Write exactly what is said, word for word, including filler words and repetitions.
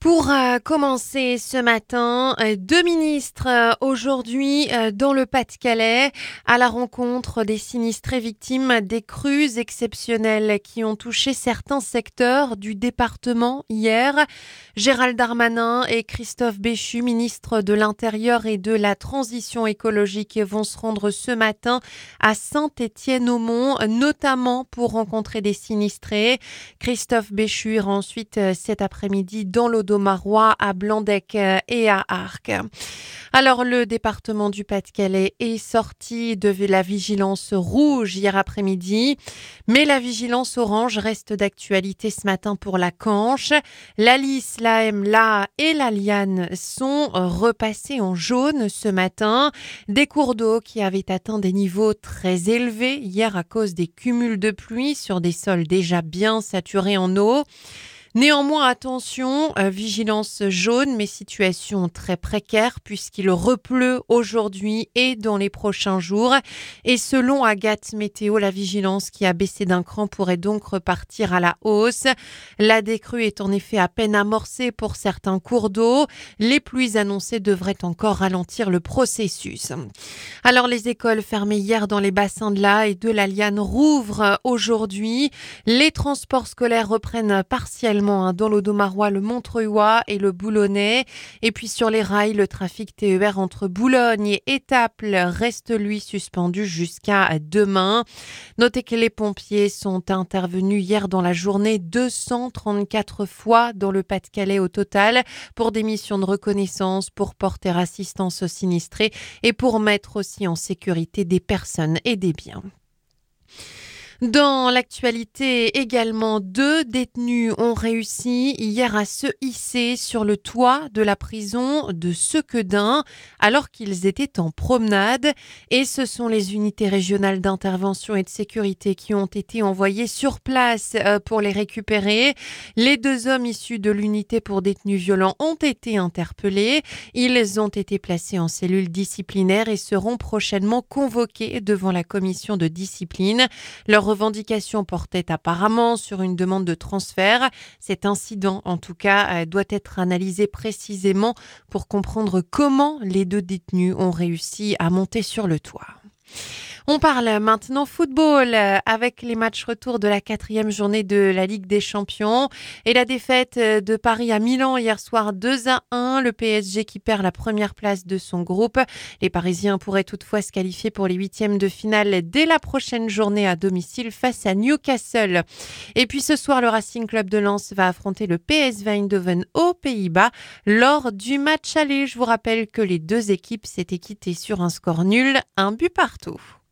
Pour euh, commencer ce matin, euh, deux ministres euh, aujourd'hui euh, dans le Pas-de-Calais à la rencontre des sinistrés victimes des crues exceptionnelles qui ont touché certains secteurs du département hier. Gérald Darmanin et Christophe Béchu, ministres de l'Intérieur et de la Transition écologique, vont se rendre ce matin à Saint-Étienne-au-Mont, notamment pour rencontrer des sinistrés. Christophe Béchu ira ensuite euh, cet après-midi dans l'Audomarois, à Blandec euh, et à Arques. Alors, le département du Pas-de-Calais est sorti de la vigilance rouge hier après-midi, mais la vigilance orange reste d'actualité ce matin pour la Canche. La Lys, l'A M, l'A et la Liane sont repassés en jaune ce matin. Des cours d'eau qui avaient atteint des niveaux très élevés hier à cause des cumuls de pluie sur des sols déjà bien saturés en eau. Néanmoins, attention, euh, vigilance jaune, mais situation très précaire puisqu'il repleut aujourd'hui et dans les prochains jours. Et selon Agathe Météo, la vigilance qui a baissé d'un cran pourrait donc repartir à la hausse. La décrue est en effet à peine amorcée pour certains cours d'eau. Les pluies annoncées devraient encore ralentir le processus. Alors, les écoles fermées hier dans les bassins de l'A et de la Liane rouvrent aujourd'hui. Les transports scolaires reprennent partiellement dans l'Audomarois, le Montreuilois et le Boulonnais. Et puis sur les rails, le trafic T E R entre Boulogne et Étaples reste lui suspendu jusqu'à demain. Notez que les pompiers sont intervenus hier dans la journée deux cent trente-quatre fois dans le Pas-de-Calais au total pour des missions de reconnaissance, pour porter assistance aux sinistrés et pour mettre aussi en sécurité des personnes et des biens. Dans l'actualité également, deux détenus ont réussi hier à se hisser sur le toit de la prison de Sequedin alors qu'ils étaient en promenade. Et ce sont les unités régionales d'intervention et de sécurité qui ont été envoyées sur place pour les récupérer. Les deux hommes issus de l'unité pour détenus violents ont été interpellés. Ils ont été placés en cellule disciplinaire et seront prochainement convoqués devant la commission de discipline. Leur revendication portait apparemment sur une demande de transfert. Cet incident, en tout cas, doit être analysé précisément pour comprendre comment les deux détenus ont réussi à monter sur le toit. On parle maintenant football avec les matchs retour de la quatrième journée de la Ligue des Champions et la défaite de Paris à Milan hier soir deux à un. Le P S G qui perd la première place de son groupe. Les Parisiens pourraient toutefois se qualifier pour les huitièmes de finale dès la prochaine journée à domicile face à Newcastle. Et puis ce soir, le Racing Club de Lens va affronter le P S V Eindhoven aux Pays-Bas lors du match aller. Je vous rappelle que les deux équipes s'étaient quittées sur un score nul, un but partout.